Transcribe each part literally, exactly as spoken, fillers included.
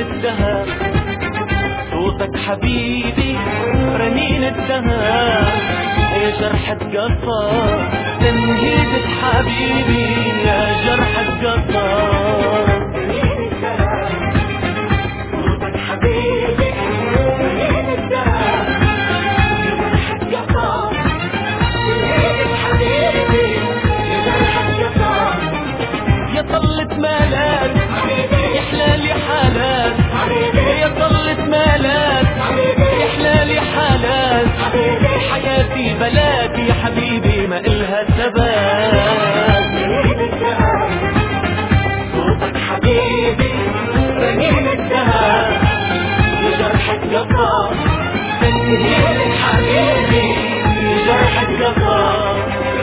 الدهب صوتك حبيبي رنين الدهب يا جرح اتقطع تنهيدة حبيبي يا جرح اتقطع صوتك حبيبي رنين الدهب يا جرح اتقطع تنهيدة حبيبي يا جرح اتقطع يا طلة مالات يا حلالي حالات يا طلة مالات يا حلالي حالات حياتي بلاك يا حبيبي ما إلها ثبات صوتك حبيبي رنين الدهب يا جرح اتقطع تنهيدة حبيبي يا جرح اتقطع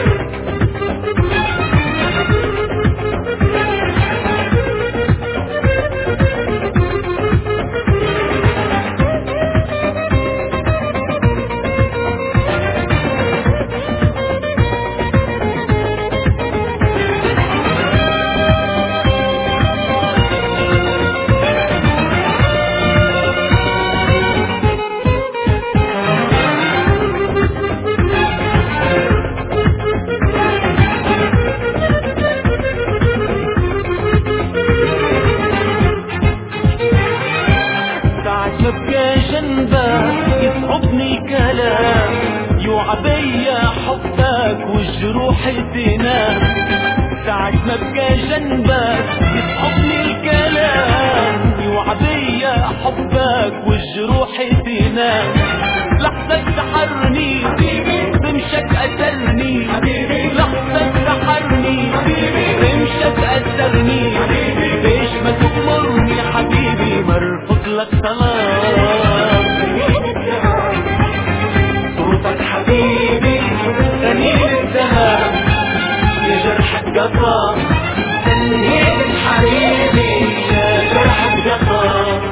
نبقى جنبك يصعبني كلام يوعى بيا حبك والجروح تنام ساعة ما ابقى جنبك يصعبني الكلام يوعى بيا حبك والجروح تنام لحظة سحرني بمشك قتلني لحظة سحرني بمشك قتلني ليش ما تأمرني حبيبي مرفض لك طلب صوتك حبيبي رنين الذهب يا جرح اتقطع تنهيدة حبيبي يا جرح اتقطع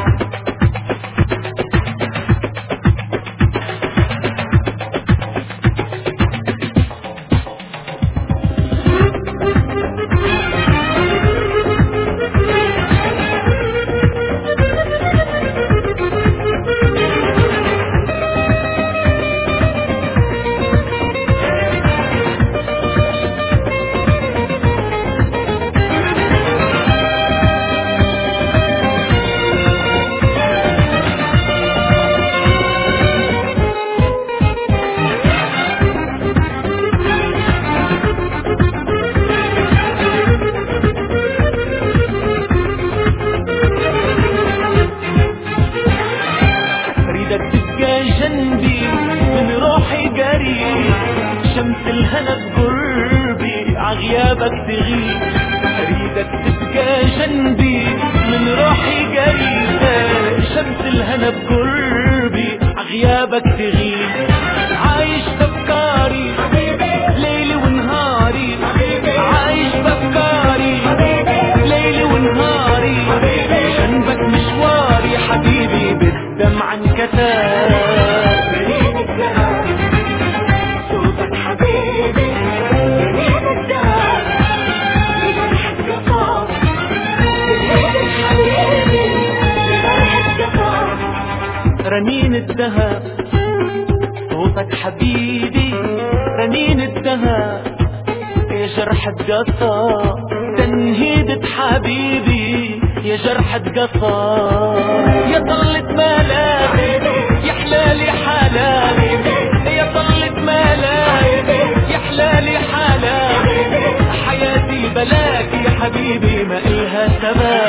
جنبي من روحي قريب شمس الهنا بقربي عغيابك تغيب اريدك تبقى جنبي من روحي قريب شمس الهنا بقربي عغيابك تغيب عايش بفكاري ليلي ونهاري عايش بفكاري ليلي ونهاري جنبك مشواري حبيبي بالدمع انكتاب رنين الذهب صوتك حبيبي رنين الذهب يا جرح اتقطع تنهيدة حبيبي يا جرح اتقطع يا طلة مالات يا حلالي حالات يا طلة مالات يا حلالي حالات حياتي بلاك يا حبيبي ما إلها ثبات